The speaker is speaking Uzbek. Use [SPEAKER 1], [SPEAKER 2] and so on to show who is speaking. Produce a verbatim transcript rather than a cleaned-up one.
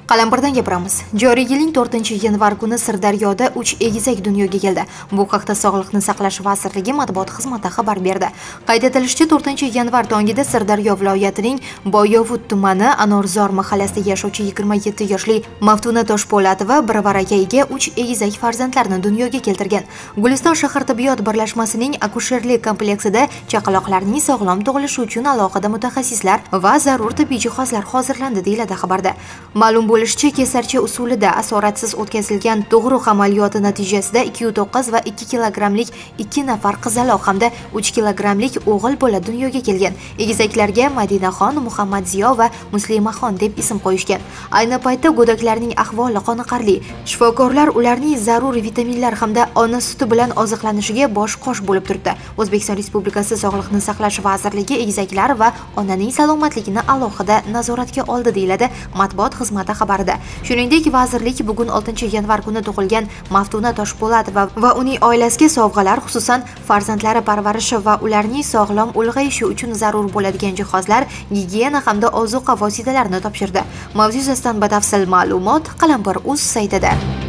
[SPEAKER 1] Qalampirdan gapiramiz. Joriy yilning to'rtinchi yanvar kuni Sirdaryoda uch egizak dunyoga keldi. Bu haqda Sog'liqni saqlash vazirligi matbuot xizmati xabar berdi. Qayd etilishicha, to'rtinchi yanvar tongida Sirdaryo viloyatining Boyovut tumani Anorzor mahallasida yashovchi yigirma yetti yoshli Maftuna Toshpo'latova bir varakayiga uch egizak farzandlarni dunyoga keltirgan. Guliston shahar tibbiyot birlashmasining akusherlik kompleksida chaqaloqlarning sog'lom tug'ilishi uchun alohida mutaxassislar va zarur tibbiy jihozlar hozirlandi, deyiladi xabarda. Ma'lum bo'lishicha, kesarcha usulida asoratsiz o'tkazilgan tug'ruq amaliyoti natijasida ikki nuqta to'qqiz va ikki kilogrammlik ikki nafar qizaloq hamda uch kilogrammlik o'g'il bola dunyoga kelgan. Egizaklarga Madinaxon, Muhammadziyo va Muslimaxon deb ism qo'yishgan. Ayni paytda go'daklarning ahvoli qoniqarli. Shifokorlar ularning zarur vitaminlar hamda ona suti bilan oziqlanishiga bosh-qosh bo'lib turibdi. O'zbekiston Respublikasi Sog'liqni saqlash vazirligi egizaklar va onaning salomatligini alohida nazoratga oldi, deyiladi matbuot xizmati xabarida. Shuningdek, vazirlik bugun oltinchi yanvar kuni tug'ilgan Maftuna Toshpo'latova va uning oilasiga sovg'alar, xususan farzandlari parvarishi va ularning sog'lom ulg'ayishi uchun zarur bo'ladigan jihozlar, gigiyena hamda ozuqa vositalarini topshirdi. Mavzu yuzasidan batafsil ma'lumot Qalampir.uz saytida.